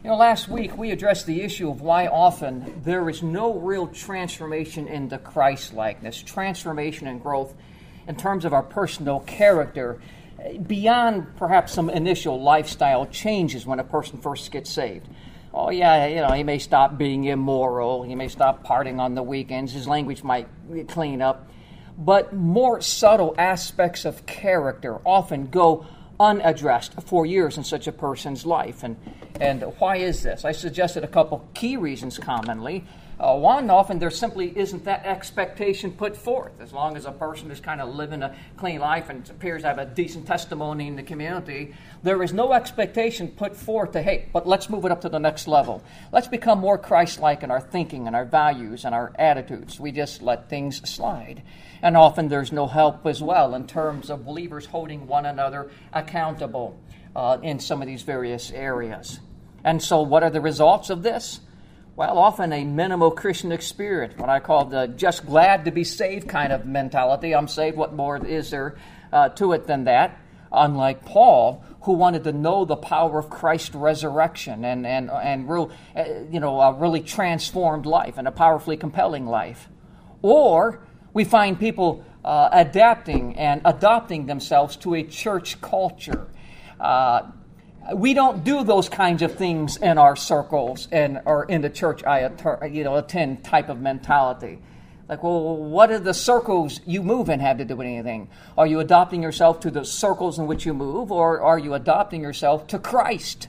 Last week we addressed the issue of why often there is no real transformation into Christ-likeness, transformation and growth in terms of our personal character, beyond perhaps some initial lifestyle changes when a person first gets saved. Oh yeah, he may stop being immoral, he may stop partying on the weekends, his language might clean up, but more subtle aspects of character often go unaddressed for years in such a person's life. And why is this? I suggested a couple key reasons commonly. One, often there simply isn't that expectation put forth. As long as a person is kind of living a clean life and appears to have a decent testimony in the community, there is no expectation put forth to, hey, but let's move it up to the next level. Let's become more Christ-like in our thinking and our values and our attitudes. We just let things slide. And often there's no help as well in terms of believers holding one another accountable in some of these various areas. And so what are the results of this? Well, often a minimal Christian experience, what I call the just glad to be saved kind of mentality. I'm saved, what more is there to it than that? Unlike Paul, who wanted to know the power of Christ's resurrection and real, a really transformed life and a powerfully compelling life. Or we find people adapting and adopting themselves to a church culture. We don't do those kinds of things in our circles or in the church I attend type of mentality. Like, well, what do the circles you move in have to do with anything? Are you adopting yourself to the circles in which you move, or are you adopting yourself to Christ?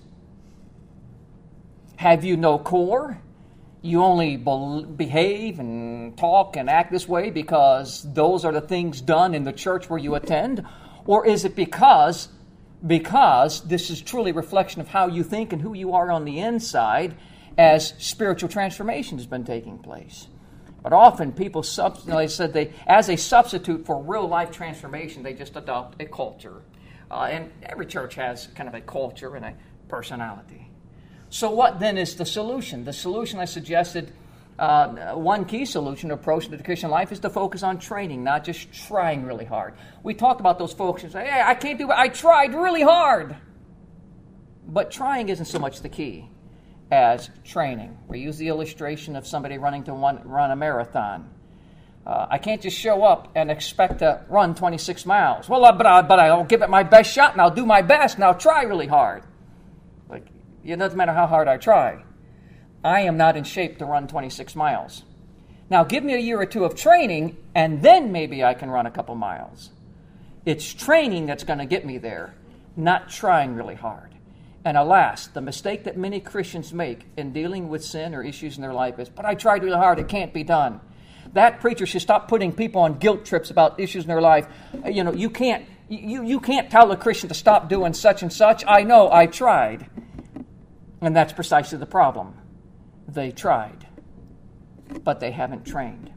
Have you no core? You only behave and talk and act this way because those are the things done in the church where you attend? Or is it because this is truly a reflection of how you think and who you are on the inside as spiritual transformation has been taking place? But often people, as a substitute for real life transformation, they just adopt a culture. And every church has kind of a culture and a personality. So what then is the solution? The solution I suggested, one key solution approach to the Christian life is to focus on training, not just trying really hard. We talked about those folks who say, hey, I can't do it. I tried really hard. But trying isn't so much the key as training. We use the illustration of somebody running to run a marathon. I can't just show up and expect to run 26 miles. Well, but I'll give it my best shot, and I'll do my best, and I'll try really hard. It doesn't matter how hard I try. I am not in shape to run 26 miles. Now, give me a year or two of training, and then maybe I can run a couple miles. It's training that's going to get me there, not trying really hard. And alas, the mistake that many Christians make in dealing with sin or issues in their life is, but I tried really hard, it can't be done. That preacher should stop putting people on guilt trips about issues in their life. You can't tell a Christian to stop doing such and such. I know, I tried. And that's precisely the problem. They tried, but they haven't trained.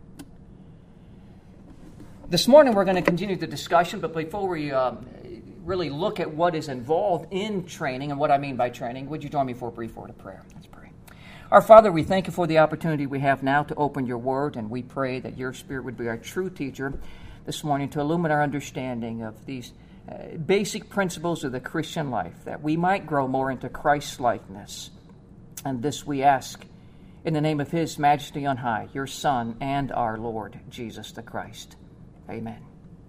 This morning we're going to continue the discussion, but before we really look at what is involved in training and what I mean by training, would you join me for a brief word of prayer? Let's pray. Our Father, we thank you for the opportunity we have now to open your word, and we pray that your Spirit would be our true teacher this morning to illumine our understanding of these basic principles of the Christian life, that we might grow more into Christ-likeness. And this we ask in the name of his majesty on high, your Son and our Lord, Jesus the Christ. Amen.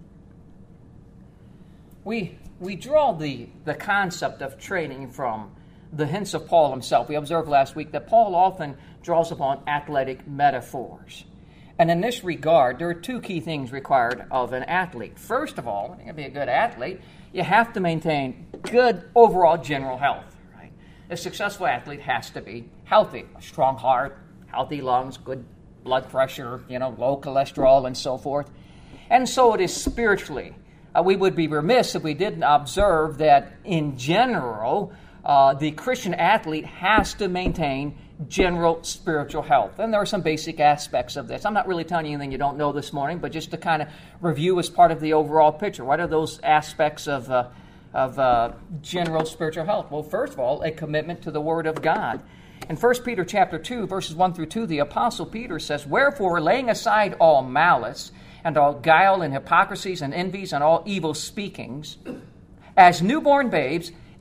We draw the concept of training from the hints of Paul himself. We observed last week that Paul often draws upon athletic metaphors. And in this regard, there are two key things required of an athlete. First of all, to be a good athlete, you have to maintain good overall general health. Right? A successful athlete has to be healthy, a strong heart, healthy lungs, good blood pressure, low cholesterol, and so forth. And so it is spiritually. We would be remiss if we didn't observe that in general, the Christian athlete has to maintain general spiritual health. And there are some basic aspects of this. I'm not really telling you anything you don't know this morning, but just to kind of review as part of the overall picture. What are those aspects of general spiritual health? Well, first of all, a commitment to the Word of God. In 1 Peter chapter 2, verses 1 through 2, the Apostle Peter says, "Wherefore, laying aside all malice, and all guile and hypocrisies and envies and all evil speakings, as newborn babes,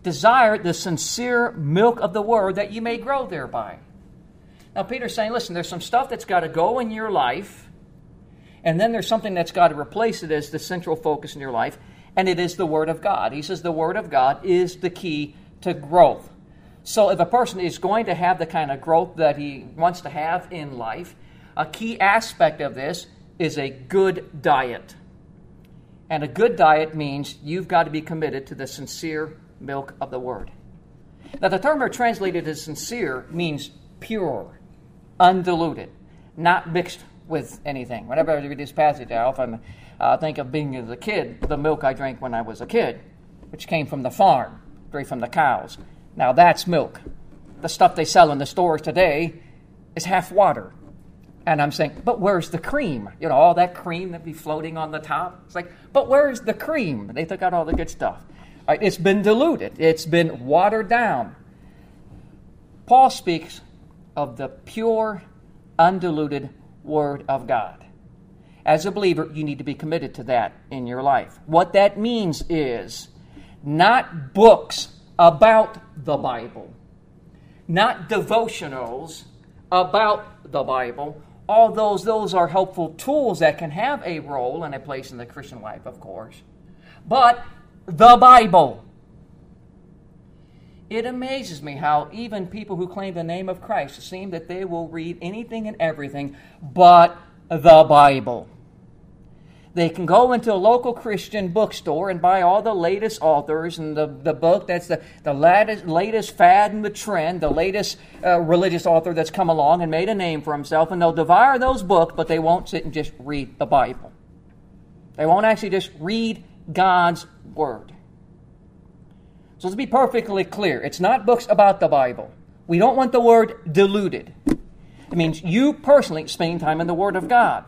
Desire the sincere milk of the word that you may grow thereby. Now, Peter's saying, listen, there's some stuff that's got to go in your life, and then there's something that's got to replace it as the central focus in your life, and it is the Word of God. He says the Word of God is the key to growth. So if a person is going to have the kind of growth that he wants to have in life, a key aspect of this is a good diet. And a good diet means you've got to be committed to the sincere milk of the Word. Now, the term translated as sincere means pure, undiluted, not mixed with anything. Whenever I read this passage, I often think of being as a kid, the milk I drank when I was a kid, which came from the farm, straight from the cows. Now, that's milk. The stuff they sell in the stores today is half water. And I'm saying, but where's the cream? You know, all that cream that be floating on the top. It's like, but where's the cream? They took out all the good stuff. All right, it's been diluted. It's been watered down. Paul speaks of the pure, undiluted Word of God. As a believer, you need to be committed to that in your life. What that means is not books about the Bible, not devotionals about the Bible, although those are helpful tools that can have a role and a place in the Christian life, of course, but the Bible. It amazes me how even people who claim the name of Christ seem that they will read anything and everything but the Bible. They can go into a local Christian bookstore and buy all the latest authors and the book that's the latest fad and the trend, the latest religious author that's come along and made a name for himself, and they'll devour those books, but they won't sit and just read the Bible. They won't actually just read God's Word. So let's be perfectly clear. It's not books about the Bible. We don't want the Word diluted. It means you personally spending time in the Word of God.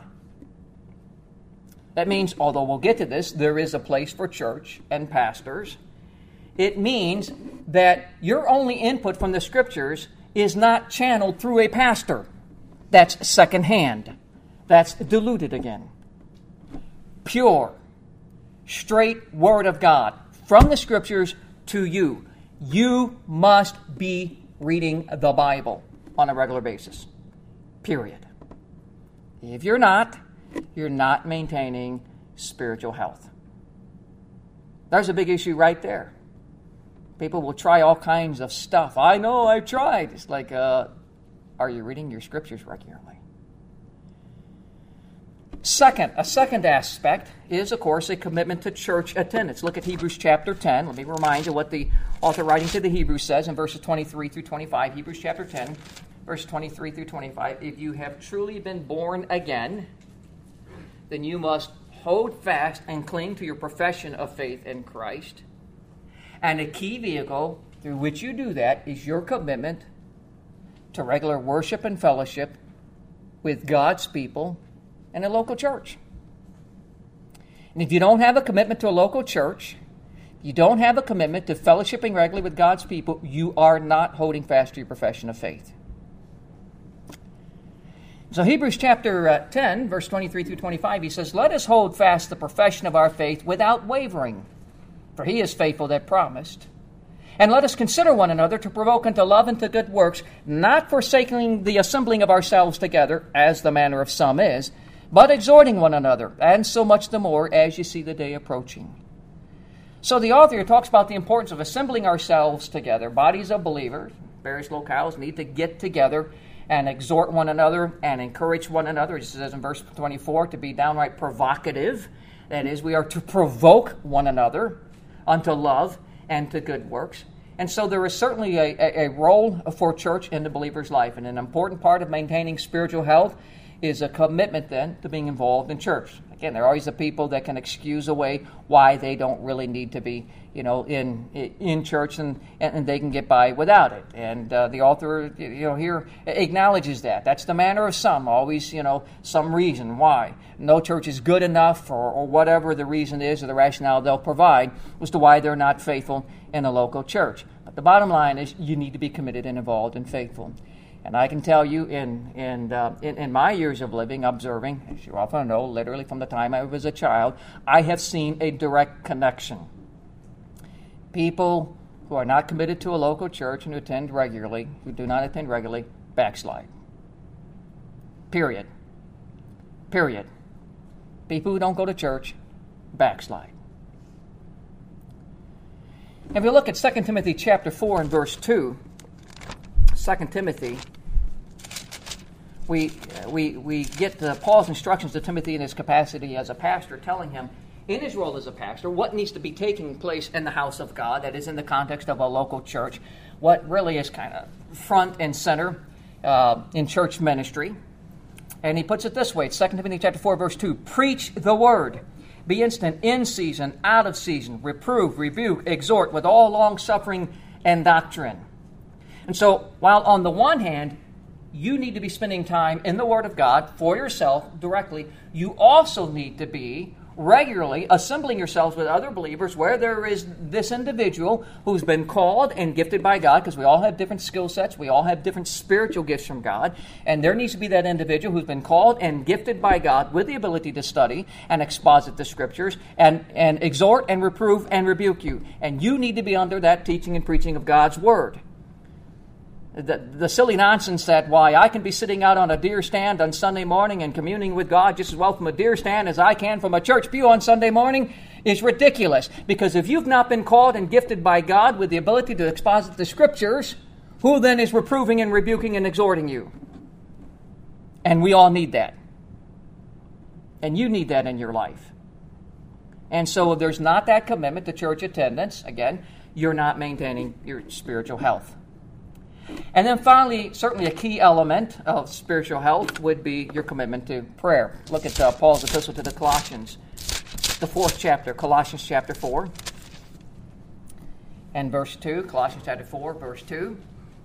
That means, although we'll get to this, there is a place for church and pastors. It means that your only input from the Scriptures is not channeled through a pastor. That's secondhand. That's diluted again. Pure, straight Word of God from the Scriptures to you. You must be reading the Bible on a regular basis. Period. If you're not maintaining spiritual health. There's a big issue right there. People will try all kinds of stuff. I know, I've tried. It's like, are you reading your Scriptures regularly? A second aspect is, of course, a commitment to church attendance. Look at Hebrews chapter 10. Let me remind you what the author writing to the Hebrews says in verses 23 through 25. Hebrews chapter 10, verse 23 through 25. If you have truly been born again, then you must hold fast and cling to your profession of faith in Christ. And a key vehicle through which you do that is your commitment to regular worship and fellowship with God's people in a local church. And if you don't have a commitment to a local church, you don't have a commitment to fellowshipping regularly with God's people, you are not holding fast to your profession of faith. So Hebrews chapter 10, verse 23 through 25, he says, "Let us hold fast the profession of our faith without wavering, for he is faithful that promised. And let us consider one another to provoke unto love and to good works, not forsaking the assembling of ourselves together, as the manner of some is, but exhorting one another, and so much the more as you see the day approaching." So the author here talks about the importance of assembling ourselves together. Bodies of believers, various locales, need to get together and exhort one another and encourage one another. It says in verse 24 to be downright provocative. That is, we are to provoke one another unto love and to good works. And so there is certainly a role for church in the believer's life. And an important part of maintaining spiritual health is a commitment then to being involved in church. Again, there are always the people that can excuse away why they don't really need to be, in church, and they can get by without it. And the author, here acknowledges that. That's the manner of some, always, some reason why. No church is good enough, or whatever the reason is, or the rationale they'll provide as to why they're not faithful in a local church. But the bottom line is you need to be committed and involved and faithful. And I can tell you in my years of living, observing, as you often know, literally from the time I was a child, I have seen a direct connection. People who are not committed to a local church and who do not attend regularly, backslide. Period. Period. People who don't go to church, backslide. If you look at 2 Timothy chapter 4 and verse 2, 2 Timothy, we get Paul's instructions to Timothy in his capacity as a pastor, telling him, in his role as a pastor, what needs to be taking place in the house of God, that is in the context of a local church, what really is kind of front and center in church ministry. And he puts it this way, 2 Timothy chapter 4, verse 2, preach the word. Be instant in season, out of season, reprove, rebuke, exhort with all long-suffering and doctrine. And so, while on the one hand, you need to be spending time in the Word of God for yourself directly, you also need to be regularly assembling yourselves with other believers where there is this individual who's been called and gifted by God, because we all have different skill sets, we all have different spiritual gifts from God, and there needs to be that individual who's been called and gifted by God with the ability to study and exposit the Scriptures and exhort and reprove and rebuke you. And you need to be under that teaching and preaching of God's Word. The silly nonsense that why I can be sitting out on a deer stand on Sunday morning and communing with God just as well from a deer stand as I can from a church pew on Sunday morning is ridiculous. Because if you've not been called and gifted by God with the ability to exposit the Scriptures, who then is reproving and rebuking and exhorting you? And we all need that. And you need that in your life. And so if there's not that commitment to church attendance, again, you're not maintaining your spiritual health. And then finally, certainly a key element of spiritual health would be your commitment to prayer. Look at Paul's epistle to the Colossians, the 4th chapter, Colossians chapter 4 and verse 2. Colossians chapter 4, verse 2.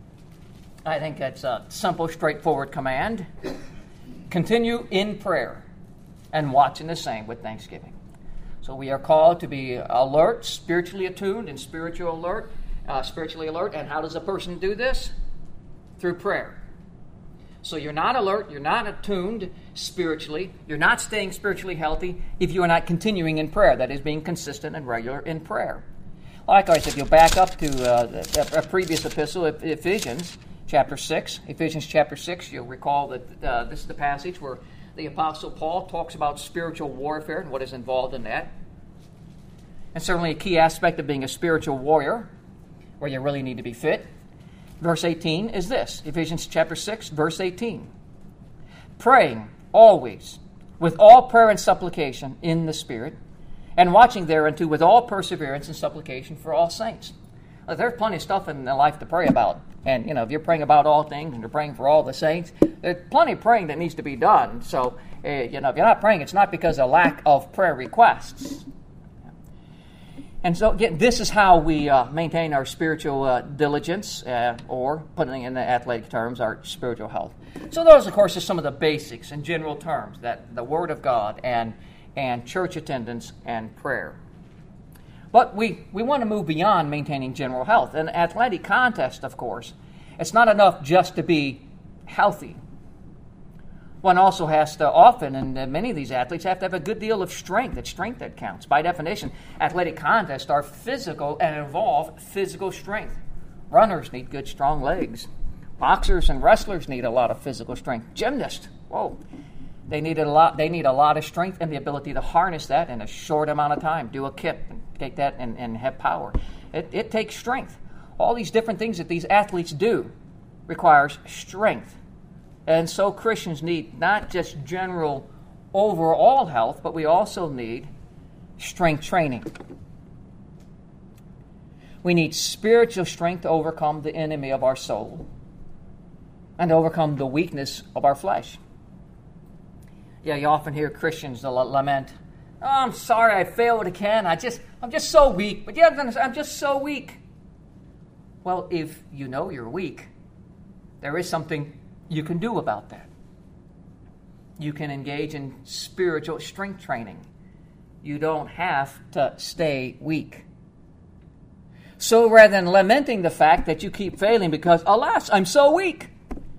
I think that's a simple, straightforward command. Continue in prayer and watch in the same with thanksgiving. So we are called to be alert, spiritually attuned, and spiritually alert. And how does a person do this? Through prayer. So you're not alert, you're not attuned spiritually, you're not staying spiritually healthy if you are not continuing in prayer, that is, being consistent and regular in prayer. Likewise, if you back up to a previous epistle, Ephesians chapter 6, you'll recall that this is the passage where the Apostle Paul talks about spiritual warfare and what is involved in that. And certainly a key aspect of being a spiritual warrior, where you really need to be fit. Verse 18 is this, Ephesians chapter 6, verse 18. Praying always with all prayer and supplication in the Spirit, and watching thereunto with all perseverance and supplication for all saints. Now, there's plenty of stuff in life to pray about. And, if you're praying about all things and you're praying for all the saints, there's plenty of praying that needs to be done. So, if you're not praying, it's not because of lack of prayer requests. And so, again, this is how we maintain our spiritual diligence, or putting in the athletic terms, our spiritual health. So those, of course, are some of the basics in general terms, that the Word of God and church attendance and prayer. But we want to move beyond maintaining general health. In an athletic contest, of course, it's not enough just to be healthy. One also has to often, and many of these athletes have to have a good deal of strength. It's strength that counts. By definition, athletic contests are physical and involve physical strength. Runners need good, strong legs. Boxers and wrestlers need a lot of physical strength. Gymnasts, they need a lot of strength and the ability to harness that in a short amount of time. Do a kip and take that and have power. It takes strength. All these different things that these athletes do requires strength. And so Christians need not just general overall health, but we also need strength training. We need spiritual strength to overcome the enemy of our soul and to overcome the weakness of our flesh. Yeah, you often hear Christians lament, "Oh, I'm sorry I failed again. I'm just so weak." But yeah, I'm just so weak. Well, if you know you're weak, there is something you can do about that. You can engage in spiritual strength training. You don't have to stay weak. So rather than lamenting the fact that you keep failing because, alas, I'm so weak,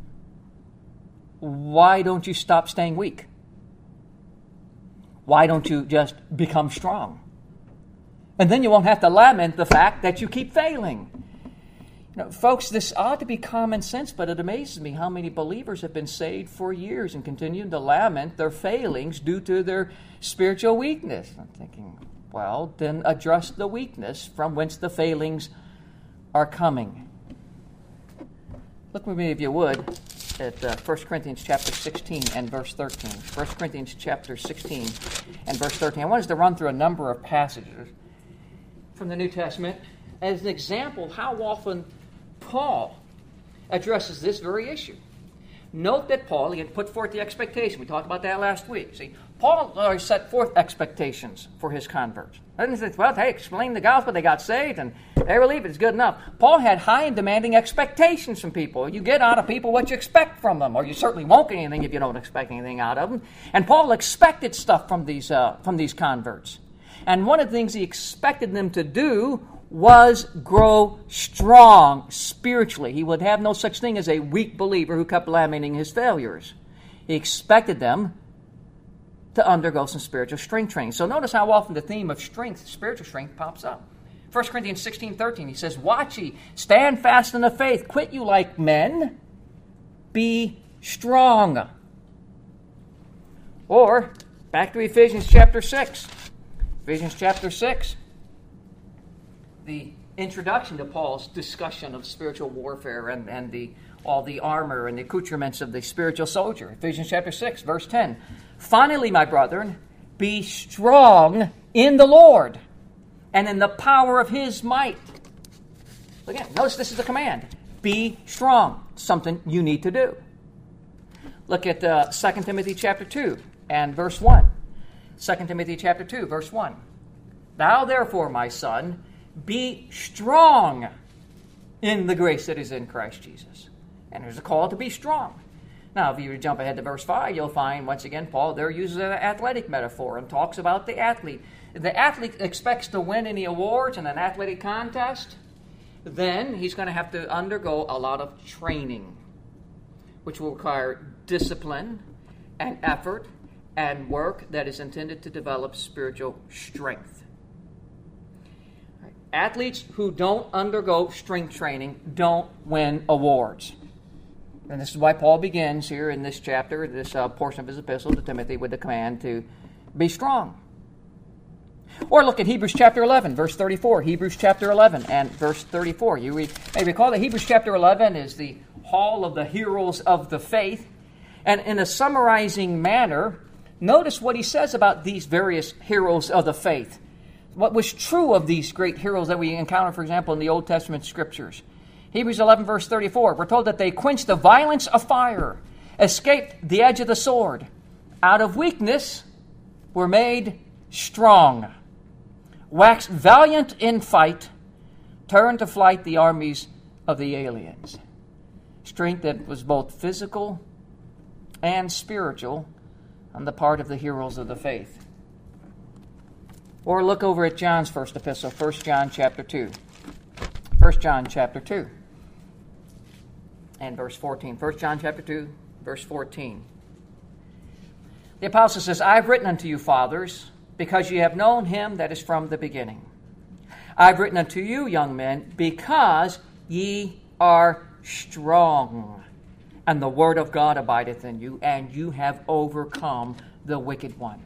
why don't you stop staying weak? Why don't you just become strong? And then you won't have to lament the fact that you keep failing. Folks, this ought to be common sense, but it amazes me how many believers have been saved for years and continue to lament their failings due to their spiritual weakness. I'm thinking, well, then address the weakness from whence the failings are coming. Look with me, if you would, at 1 Corinthians chapter 16 and verse 13. 1 Corinthians chapter 16 and verse 13. I want us to run through a number of passages from the New Testament as an example of how often Paul addresses this very issue. Note that Paul, he had put forth the expectation. We talked about that last week. See, Paul always set forth expectations for his converts. He didn't say, well, hey, explain the gospel, they got saved, and they believe it's good enough. Paul had high and demanding expectations from people. You get out of people what you expect from them, or you certainly won't get anything if you don't expect anything out of them. And Paul expected stuff from these converts. And one of the things he expected them to do was grow strong spiritually. He would have no such thing as a weak believer who kept lamenting his failures. He expected them to undergo some spiritual strength training. So notice how often the theme of strength, spiritual strength, pops up. 1 Corinthians 16:13, he says, watch ye, stand fast in the faith, quit you like men, be strong. Or, back to Ephesians chapter 6. Ephesians chapter 6. The introduction to Paul's discussion of spiritual warfare and all the armor and the accoutrements of the spiritual soldier. Ephesians chapter 6, verse 10. Finally, my brethren, be strong in the Lord and in the power of his might. Again, notice this is the command. Be strong. Something you need to do. Look at 2 Timothy chapter 2 and verse 1. 2 Timothy chapter 2, verse 1. Thou therefore, my son, be strong in the grace that is in Christ Jesus. And there's a call to be strong. Now, if you jump ahead to verse 5, you'll find, once again, Paul there uses an athletic metaphor and talks about the athlete. If the athlete expects to win any awards in an athletic contest, then he's going to have to undergo a lot of training, which will require discipline and effort and work that is intended to develop spiritual strength. Athletes who don't undergo strength training don't win awards. And this is why Paul begins here in this chapter, this portion of his epistle to Timothy, with the command to be strong. Or look at Hebrews chapter 11, verse 34. Hebrews chapter 11 and verse 34. You may recall that Hebrews chapter 11 is the hall of the heroes of the faith. And in a summarizing manner, notice what he says about these various heroes of the faith. What was true of these great heroes that we encounter, for example, in the Old Testament scriptures. Hebrews 11, verse 34, we're told that they quenched the violence of fire, escaped the edge of the sword, out of weakness were made strong, waxed valiant in fight, turned to flight the armies of the aliens. Strength that was both physical and spiritual on the part of the heroes of the faith. Or look over at John's first epistle, 1 John chapter 2. 1 John chapter 2 and verse 14. 1 John chapter 2, verse 14. The apostle says, I have written unto you, fathers, because ye have known him that is from the beginning. I have written unto you, young men, because ye are strong, and the word of God abideth in you, and you have overcome the wicked one.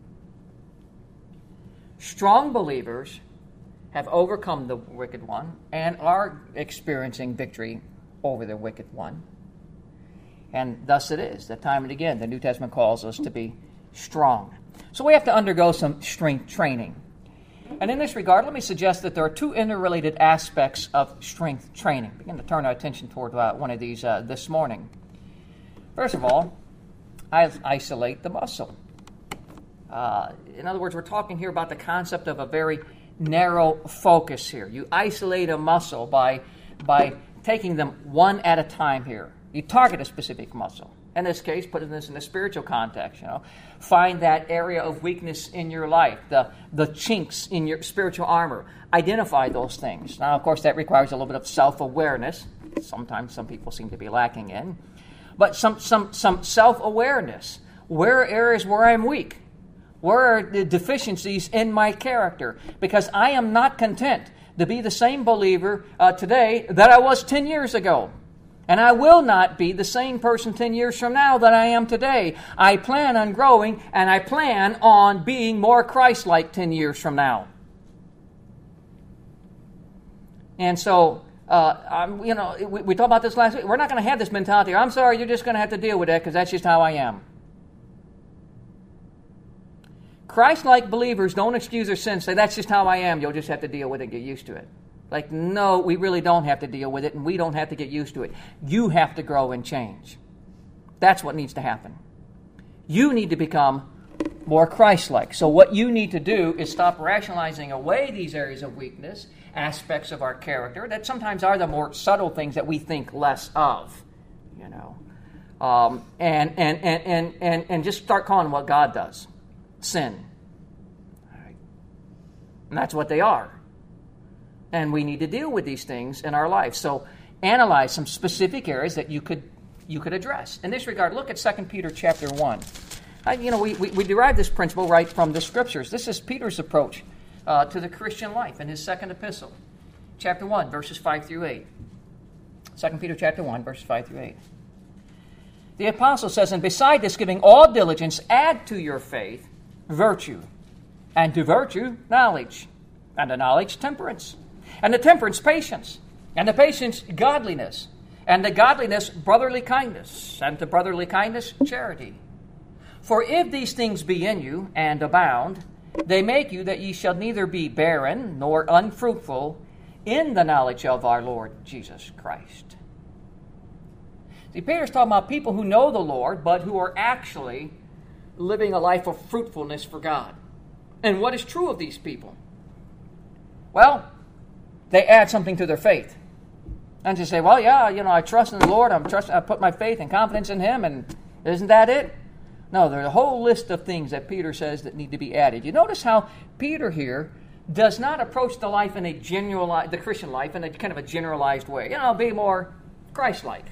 Strong believers have overcome the wicked one and are experiencing victory over the wicked one. And thus it is that time and again the New Testament calls us to be strong. So we have to undergo some strength training. And in this regard, let me suggest that there are two interrelated aspects of strength training. We're going to turn our attention toward one of these this morning. First of all, isolate the muscle. In other words, we're talking here about the concept of a very narrow focus here. You isolate a muscle by taking them one at a time here. You target a specific muscle. In this case, putting this in a spiritual context, find that area of weakness in your life, the chinks in your spiritual armor. Identify those things. Now, of course, that requires a little bit of self-awareness. Sometimes some people seem to be lacking in. But some self-awareness. Where are areas where I'm weak? Where are the deficiencies in my character? Because I am not content to be the same believer today that I was 10 years ago. And I will not be the same person 10 years from now that I am today. I plan on growing, and I plan on being more Christ-like 10 years from now. And so, we talked about this last week. We're not going to have this mentality. I'm sorry, you're just going to have to deal with that because that's just how I am. Christ-like believers don't excuse their sins. Say, that's just how I am. You'll just have to deal with it and get used to it. Like, no, we really don't have to deal with it, and we don't have to get used to it. You have to grow and change. That's what needs to happen. You need to become more Christ-like. So what you need to do is stop rationalizing away these areas of weakness, aspects of our character that sometimes are the more subtle things that we think less of, and just start calling what God does sin. All right. And that's what they are. And we need to deal with these things in our life. So analyze some specific areas that you could address. In this regard, look at 2 Peter chapter 1. We derive this principle right from the Scriptures. This is Peter's approach to the Christian life in his second epistle. Chapter 1, verses 5 through 8. 2 Peter chapter 1, verses 5 through 8. The apostle says, "And beside this, giving all diligence, add to your faith virtue, and to virtue knowledge, and to knowledge temperance, and to temperance patience, and to patience godliness, and to godliness brotherly kindness, and to brotherly kindness charity. For if these things be in you, and abound, they make you that ye shall neither be barren nor unfruitful in the knowledge of our Lord Jesus Christ." See, Peter's talking about people who know the Lord, but who are actually living a life of fruitfulness for God. And what is true of these people? Well, they add something to their faith. And just say, well, yeah, I trust in the Lord, I put my faith and confidence in Him, and isn't that it? No, there's a whole list of things that Peter says that need to be added. You notice how Peter here does not approach the life in the Christian life in a kind of a generalized way. Be more Christ-like.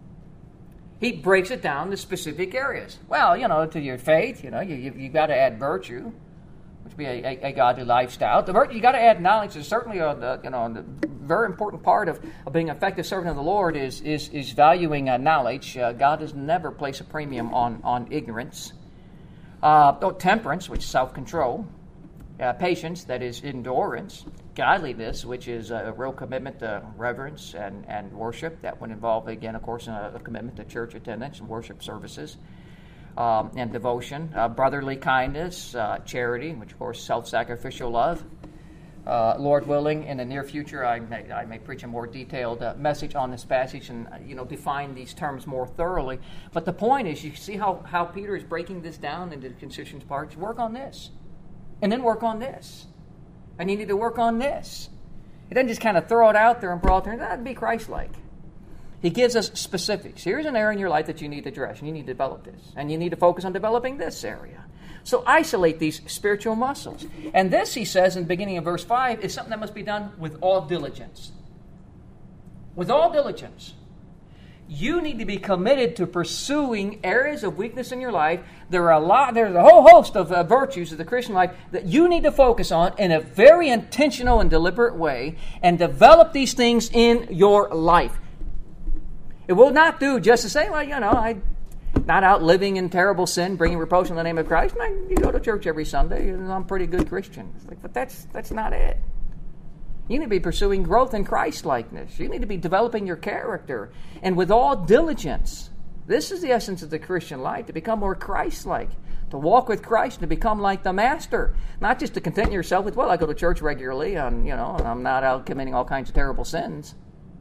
He breaks it down to specific areas. Well, to your faith, you've got to add virtue, which would be a godly lifestyle. You got to add knowledge. Is certainly a very important part of being an effective servant of the Lord is valuing knowledge. God does never place a premium on ignorance. Temperance, which is self-control. Patience, that is endurance. Godliness, which is a real commitment to reverence and worship. That would involve, again, of course, a commitment to church attendance and worship services and devotion. Brotherly kindness, charity, which, of course, self-sacrificial love. Lord willing, in the near future, I may preach a more detailed message on this passage and define these terms more thoroughly. But the point is, you see how Peter is breaking this down into constituent parts. Work on this, and then work on this, and you need to work on this. He doesn't just kind of throw it out there in broad terms. That'd be Christ-like. He gives us specifics. Here's an area in your life that you need to address, and you need to develop this, and you need to focus on developing this area. So isolate these spiritual muscles. And this, he says in the beginning of verse 5, is something that must be done with all diligence. With all diligence. You need to be committed to pursuing areas of weakness in your life. There's a whole host of virtues of the Christian life that you need to focus on in a very intentional and deliberate way and develop these things in your life. It will not do just to say, well, I'm not out living in terrible sin, bringing reproach in the name of Christ. You go to church every Sunday, and I'm a pretty good Christian. But that's not it. You need to be pursuing growth in Christ-likeness. You need to be developing your character. And with all diligence, this is the essence of the Christian life, to become more Christ-like, to walk with Christ, and to become like the Master. Not just to content yourself with, well, I go to church regularly, and I'm not out committing all kinds of terrible sins.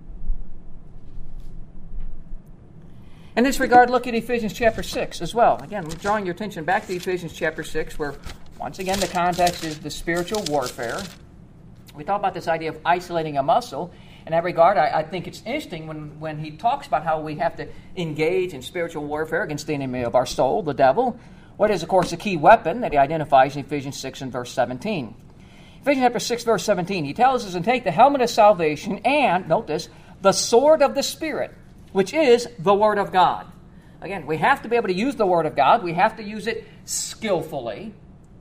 In this regard, look at Ephesians chapter 6 as well. Again, I'm drawing your attention back to Ephesians chapter 6, where, once again, the context is the spiritual warfare. We talk about this idea of isolating a muscle. In that regard, I think it's interesting when he talks about how we have to engage in spiritual warfare against the enemy of our soul, the devil. What is, of course, the key weapon that he identifies in Ephesians 6 and verse 17. Ephesians chapter 6, verse 17, he tells us, "And take the helmet of salvation and," note this, "the sword of the Spirit, which is the Word of God." Again, we have to be able to use the Word of God. We have to use it skillfully.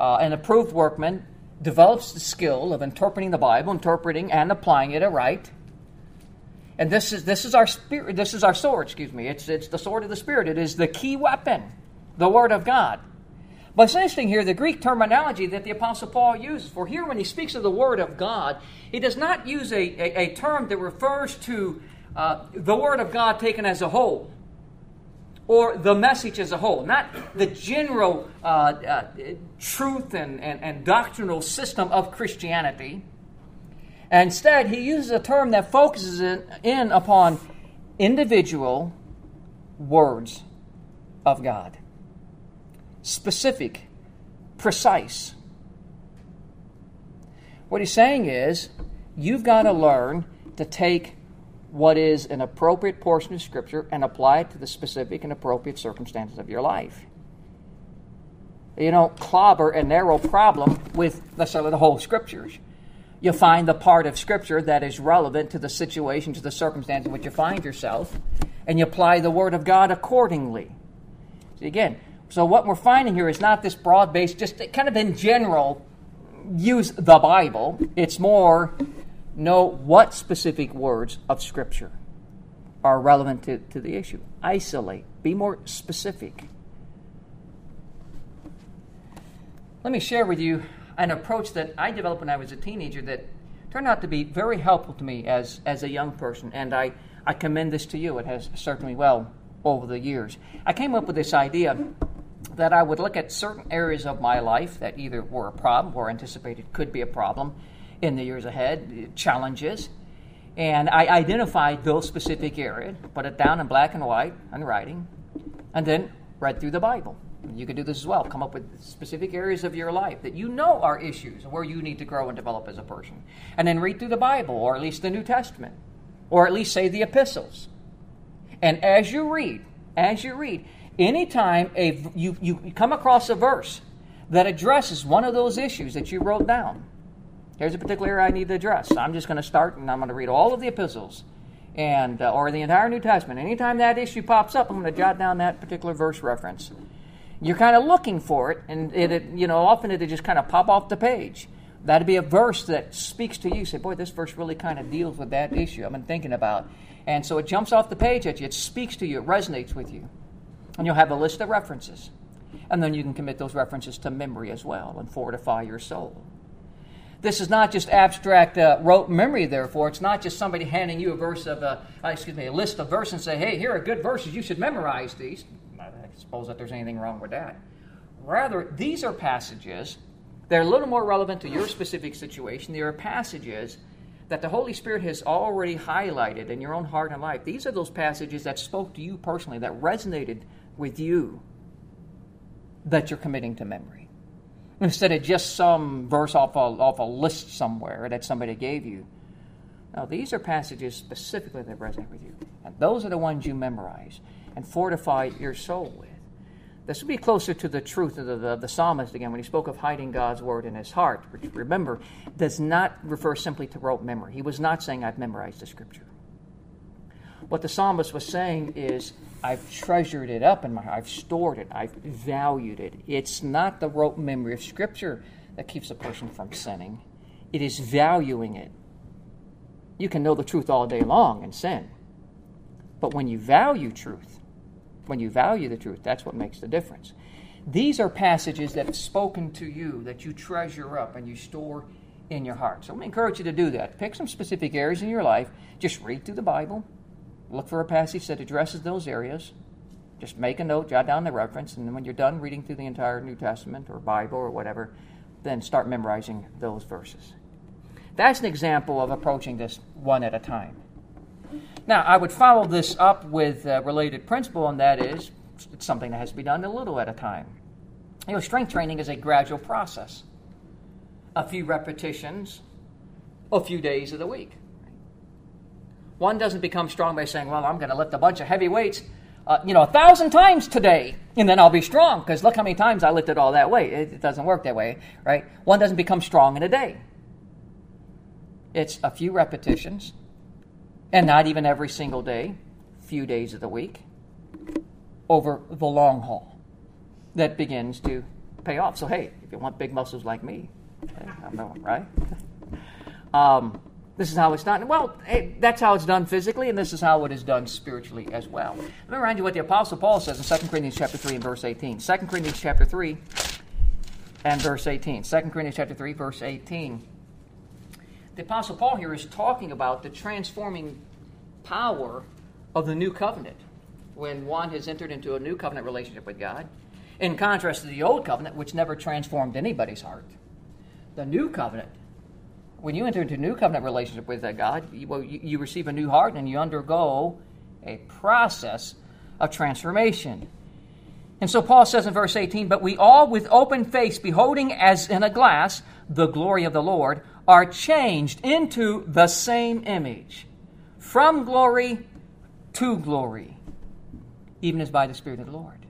an approved workman develops the skill of interpreting the Bible, interpreting and applying it aright. And this is our spirit. This is our sword. Excuse me. It's the sword of the Spirit. It is the key weapon, the Word of God. But it's interesting here, the Greek terminology that the Apostle Paul uses. For here, when he speaks of the Word of God, he does not use a term that refers to the Word of God taken as a whole, or the message as a whole, not the general truth and doctrinal system of Christianity. Instead, he uses a term that focuses in upon individual words of God. Specific, precise. What he's saying is, you've got to learn to take what is an appropriate portion of Scripture and apply it to the specific and appropriate circumstances of your life. You don't clobber a narrow problem with necessarily the whole Scriptures. You find the part of Scripture that is relevant to the situation, to the circumstance in which you find yourself, and you apply the Word of God accordingly. See, again, so what we're finding here is not this broad-based, just kind of in general, use the Bible. It's more, know what specific words of Scripture are relevant to the issue. Isolate. Be more specific. Let me share with you an approach that I developed when I was a teenager that turned out to be very helpful to me as a young person, and I commend this to you. It has served me well over the years. I came up with this idea that I would look at certain areas of my life that either were a problem or anticipated could be a problem in the years ahead, challenges, and I identified those specific areas, put it down in black and white on writing, and then read through the Bible. You could do this as well. Come up with specific areas of your life that you know are issues where you need to grow and develop as a person. And then read through the Bible, or at least the New Testament, or at least say the epistles. And as you read, anytime you come across a verse that addresses one of those issues that you wrote down, here's a particular area I need to address. I'm just going to start and I'm going to read all of the epistles and or the entire New Testament. Anytime that issue pops up, I'm going to jot down that particular verse reference. You're kind of looking for it, and often it'll just kind of pop off the page. That'd be a verse that speaks to you. Say, boy, this verse really kind of deals with that issue I've been thinking about. And so it jumps off the page at you. It speaks to you. It resonates with you. And you'll have a list of references. And then you can commit those references to memory as well and fortify your soul. This is not just abstract rote memory, therefore. It's not just somebody handing you a list of verses and say, hey, here are good verses. You should memorize these. I suppose that there's anything wrong with that. Rather, these are passages that are a little more relevant to your specific situation. They are passages that the Holy Spirit has already highlighted in your own heart and life. These are those passages that spoke to you personally, that resonated with you, that you're committing to memory. Instead of just some verse off a list somewhere that somebody gave you. Now, these are passages specifically that resonate with you. And those are the ones you memorize and fortify your soul with. This would be closer to the truth of the psalmist again when he spoke of hiding God's word in his heart, which, remember, does not refer simply to rote memory. He was not saying, I've memorized the Scripture. What the psalmist was saying is, I've treasured it up in my heart. I've stored it. I've valued it. It's not the rote memory of Scripture that keeps a person from sinning. It is valuing it. You can know the truth all day long and sin. But when you value truth, when you value the truth, that's what makes the difference. These are passages that have spoken to you, that you treasure up and you store in your heart. So let me encourage you to do that. Pick some specific areas in your life. Just read through the Bible. Look for a passage that addresses those areas. Just make a note, jot down the reference, and then when you're done reading through the entire New Testament or Bible or whatever, then start memorizing those verses. That's an example of approaching this one at a time. Now, I would follow this up with a related principle, and that is it's something that has to be done a little at a time. Strength training is a gradual process. A few repetitions, a few days of the week. One doesn't become strong by saying, well, I'm going to lift a bunch of heavy weights 1,000 times today, and then I'll be strong, because look how many times I lifted all that weight. It doesn't work that way, right? One doesn't become strong in a day. It's a few repetitions, and not even every single day, few days of the week, over the long haul, that begins to pay off. So, hey, if you want big muscles like me, hey, I'm going, right? This is how it's done. Well, hey, that's how it's done physically, and this is how it is done spiritually as well. Let me remind you what the Apostle Paul says in 2 Corinthians chapter 3 and verse 18. 2 Corinthians chapter 3 and verse 18. 2 Corinthians chapter 3, verse 18. The Apostle Paul here is talking about the transforming power of the new covenant when one has entered into a new covenant relationship with God, in contrast to the old covenant, which never transformed anybody's heart. The new covenant, when you enter into a new covenant relationship with God, you receive a new heart and you undergo a process of transformation. And so Paul says in verse 18, "But we all with open face, beholding as in a glass the glory of the Lord, are changed into the same image, from glory to glory, even as by the Spirit of the Lord."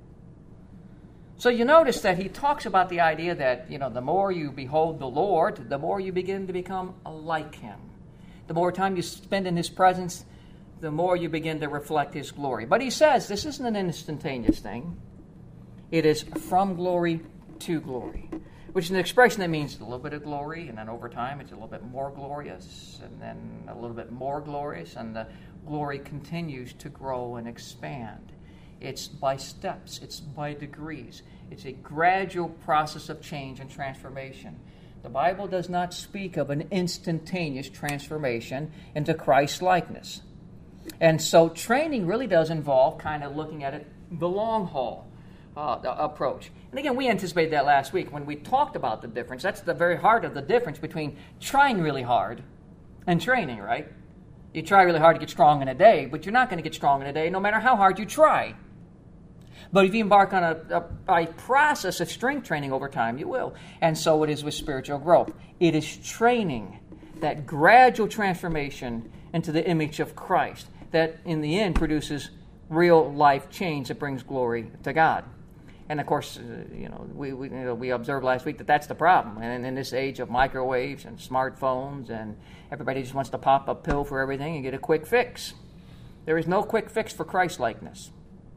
So you notice that he talks about the idea that, the more you behold the Lord, the more you begin to become like Him. The more time you spend in His presence, the more you begin to reflect His glory. But he says this isn't an instantaneous thing. It is from glory to glory, which is an expression that means a little bit of glory, and then over time it's a little bit more glorious, and then a little bit more glorious, and the glory continues to grow and expand. It's by steps. It's by degrees. It's a gradual process of change and transformation. The Bible does not speak of an instantaneous transformation into Christ's likeness. And so training really does involve kind of looking at it the long haul approach. And again, we anticipated that last week when we talked about the difference. That's the very heart of the difference between trying really hard and training, right? You try really hard to get strong in a day, but you're not going to get strong in a day no matter how hard you try. But if you embark on a process of strength training over time, you will. And so it is with spiritual growth. It is training, that gradual transformation into the image of Christ, that in the end produces real life change that brings glory to God. And of course, we observed last week that that's the problem. And in this age of microwaves and smartphones, and everybody just wants to pop a pill for everything and get a quick fix. There is no quick fix for Christ-likeness.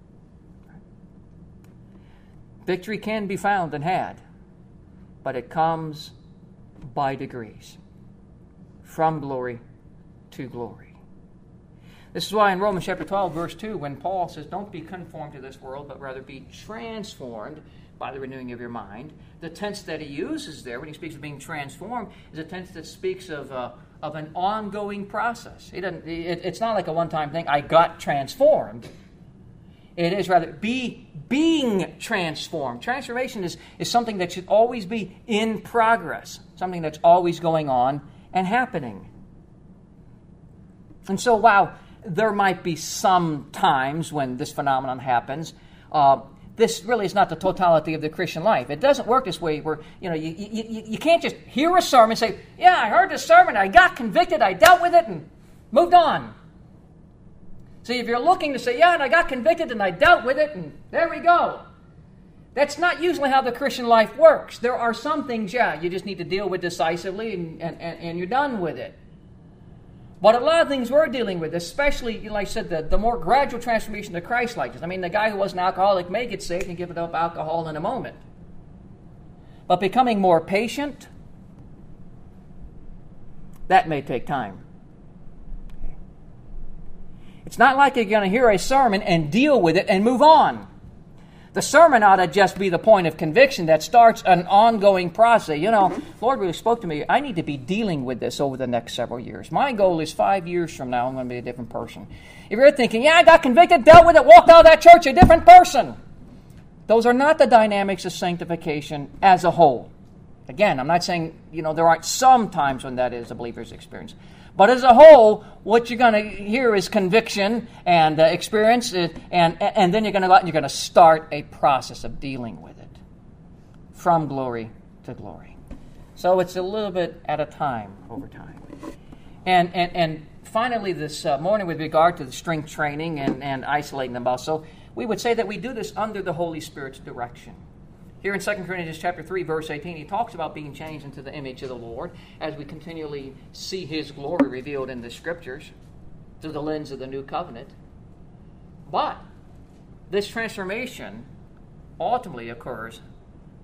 Victory can be found and had, but it comes by degrees, from glory to glory. This is why in Romans chapter 12, verse 2, when Paul says, "Don't be conformed to this world, but rather be transformed by the renewing of your mind," the tense that he uses there when he speaks of being transformed is a tense that speaks of an ongoing process. It's not like a one-time thing, I got transformed. It is rather being transformed. Transformation is something that should always be in progress, something that's always going on and happening. And so while there might be some times when this phenomenon happens, this really is not the totality of the Christian life. It doesn't work this way where, you can't just hear a sermon and say, "Yeah, I heard this sermon, I got convicted, I dealt with it, and moved on." See, if you're looking to say, "Yeah, and I got convicted and I dealt with it, and there we go," that's not usually how the Christian life works. There are some things, you just need to deal with decisively, and you're done with it. But a lot of things we're dealing with, especially, like I said, the more gradual transformation to Christ-likeness. I mean, the guy who was an alcoholic may get saved and give up alcohol in a moment. But becoming more patient, that may take time. It's not like you're going to hear a sermon and deal with it and move on. The sermon ought to just be the point of conviction that starts an ongoing process. Lord really spoke to me. I need to be dealing with this over the next several years. My goal is 5 years from now, I'm going to be a different person. If you're thinking, "Yeah, I got convicted, dealt with it, walked out of that church a different person," those are not the dynamics of sanctification as a whole. Again, I'm not saying, there aren't some times when that is a believer's experience. But as a whole, what you're going to hear is conviction and experience, and then you're going to go out and you're going to start a process of dealing with it from glory to glory. So it's a little bit at a time over time. And finally, this morning, with regard to the strength training and isolating the muscle, we would say that we do this under the Holy Spirit's direction. Here in 2 Corinthians chapter 3, verse 18, he talks about being changed into the image of the Lord as we continually see His glory revealed in the Scriptures through the lens of the New Covenant. But this transformation ultimately occurs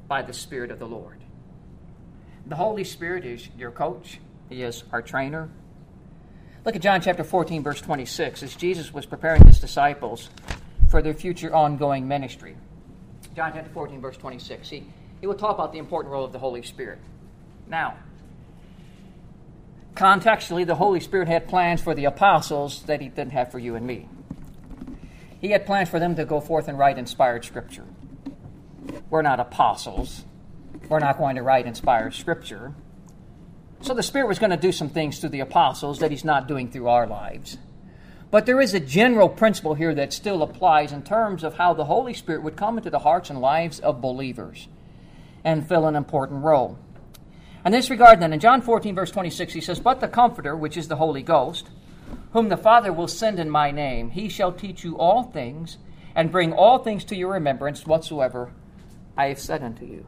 by the Spirit of the Lord. The Holy Spirit is your coach. He is our trainer. Look at John chapter 14, verse 26, as Jesus was preparing his disciples for their future ongoing ministry. John chapter 14, verse 26. He will talk about the important role of the Holy Spirit. Now, contextually, the Holy Spirit had plans for the apostles that he didn't have for you and me. He had plans for them to go forth and write inspired Scripture. We're not apostles. We're not going to write inspired Scripture. So the Spirit was going to do some things through the apostles that he's not doing through our lives. But there is a general principle here that still applies in terms of how the Holy Spirit would come into the hearts and lives of believers and fill an important role. In this regard, then, in John 14, verse 26, he says, "But the Comforter, which is the Holy Ghost, whom the Father will send in my name, he shall teach you all things, and bring all things to your remembrance whatsoever I have said unto you."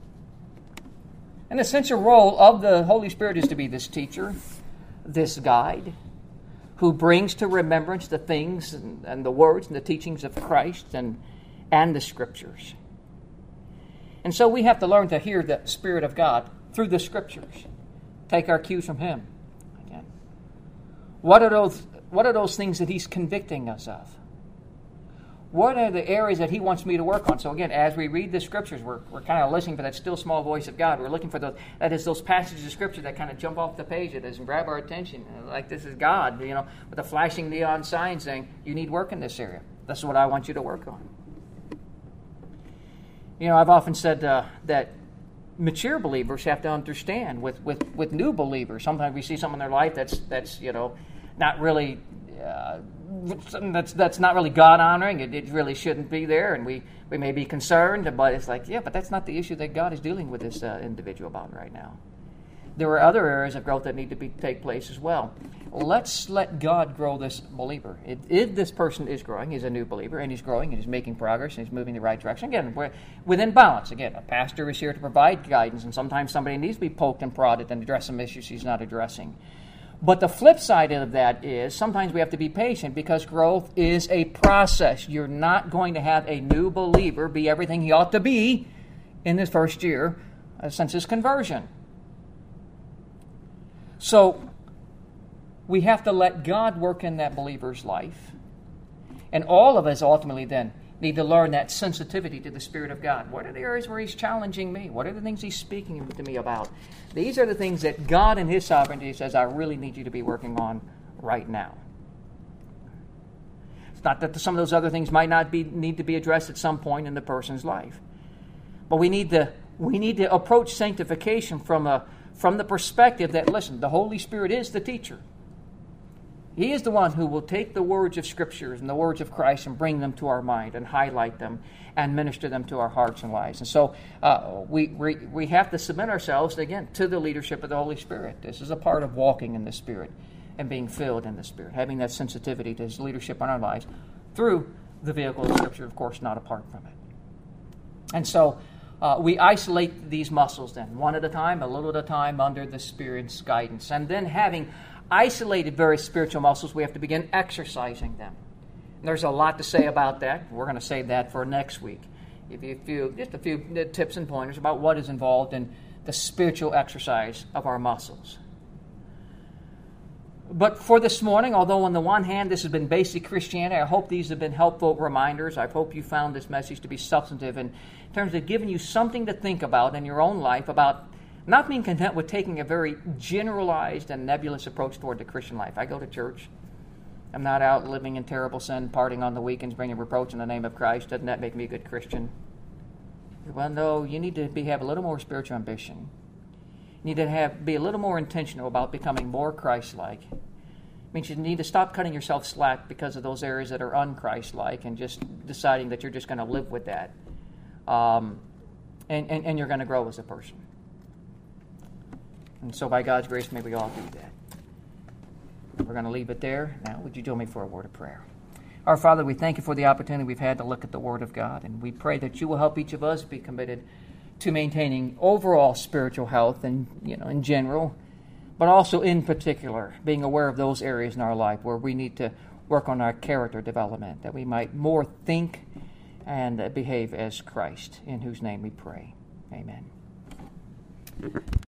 An essential role of the Holy Spirit is to be this teacher, this guide, who brings to remembrance the things and the words and the teachings of Christ and the Scriptures. And so we have to learn to hear the Spirit of God through the Scriptures. Take our cues from Him. Again, what are those things that He's convicting us of? What are the areas that He wants me to work on? So again, as we read the Scriptures, we're kind of listening for that still small voice of God. We're looking for those passages of Scripture that kind of jump off the page at us and grab our attention. Like this is God, with a flashing neon sign saying, you need work in this area. This is what I want you to work on. I've often said that mature believers have to understand with new believers. Sometimes we see something in their life that's not really that's not really God honoring. It really shouldn't be there, and we may be concerned, but it's like, but that's not the issue that God is dealing with this individual about right now. There are other areas of growth that need to take place as well. Let's let God grow this believer. If this person is growing, he's a new believer, and he's growing, and he's making progress, and he's moving in the right direction. Again, we're within balance. Again, a pastor is here to provide guidance, and sometimes somebody needs to be poked and prodded and address some issues he's not addressing. But the flip side of that is sometimes we have to be patient because growth is a process. You're not going to have a new believer be everything he ought to be in his first year since his conversion. So we have to let God work in that believer's life. And all of us ultimately then need to learn that sensitivity to the Spirit of God. What are the areas where He's challenging me? What are the things He's speaking to me about? These are the things that God in His sovereignty says, I really need you to be working on right now. It's not that some of those other things might not need to be addressed at some point in the person's life. But we need to approach sanctification from the perspective that, listen, the Holy Spirit is the teacher. He is the one who will take the words of Scriptures and the words of Christ and bring them to our mind and highlight them and minister them to our hearts and lives. And so we have to submit ourselves, again, to the leadership of the Holy Spirit. This is a part of walking in the Spirit and being filled in the Spirit, having that sensitivity to His leadership in our lives through the vehicle of Scripture, of course, not apart from it. And so we isolate these muscles then, one at a time, a little at a time, under the Spirit's guidance. And then having isolated various spiritual muscles, we have to begin exercising them. And there's a lot to say about that. We're going to save that for next week. Just a few tips and pointers about what is involved in the spiritual exercise of our muscles. But for this morning, although on the one hand this has been basic Christianity, I hope these have been helpful reminders. I hope you found this message to be substantive in terms of giving you something to think about in your own life about not being content with taking a very generalized and nebulous approach toward the Christian life. I go to church. I'm not out living in terrible sin, partying on the weekends, bringing reproach in the name of Christ. Doesn't that make me a good Christian? Well, no, you need to have a little more spiritual ambition. You need to be a little more intentional about becoming more Christ-like. It means you need to stop cutting yourself slack because of those areas that are un-Christ-like and just deciding that you're just going to live with that. And you're going to grow as a person. And so by God's grace, may we all do that. We're going to leave it there. Now, would you join me for a word of prayer? Our Father, we thank you for the opportunity we've had to look at the Word of God, and we pray that you will help each of us be committed to maintaining overall spiritual health and, in general, but also in particular, being aware of those areas in our life where we need to work on our character development, that we might more think and behave as Christ, in whose name we pray. Amen.